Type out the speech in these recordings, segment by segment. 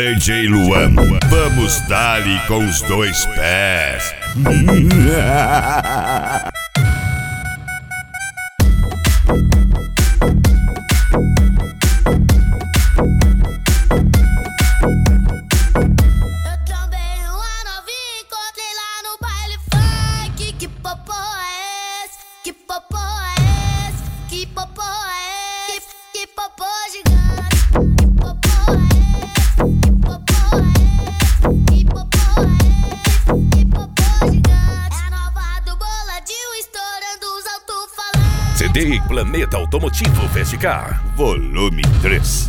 DJ Luan, vamos dar-lhe com os dois pés. CD Planeta Automotivo Festicar, volume 3.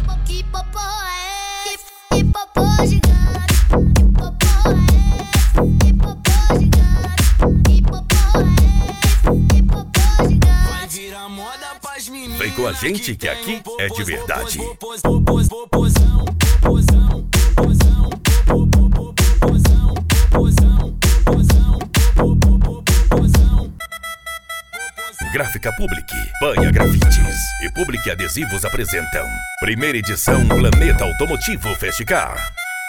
Vem com a gente que aqui é de verdade. Gráfica Public, Banha Grafites e Public Adesivos apresentam primeira edição Planeta Automotivo Festicar.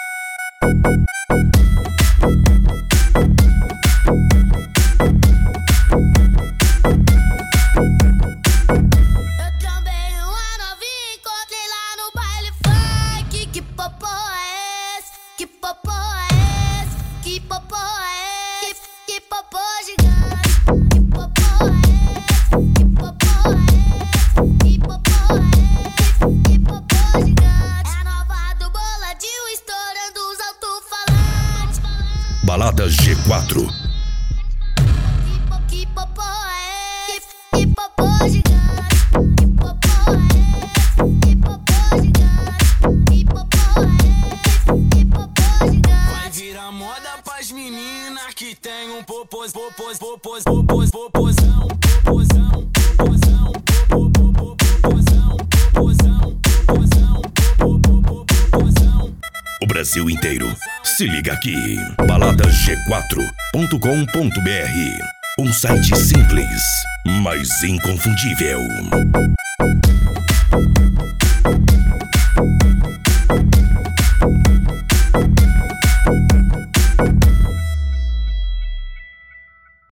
Balada G4. Vai virar moda pras meninas que tem um popozão. O Brasil inteiro se liga aqui. baladag4.com.br, um site simples, mas inconfundível.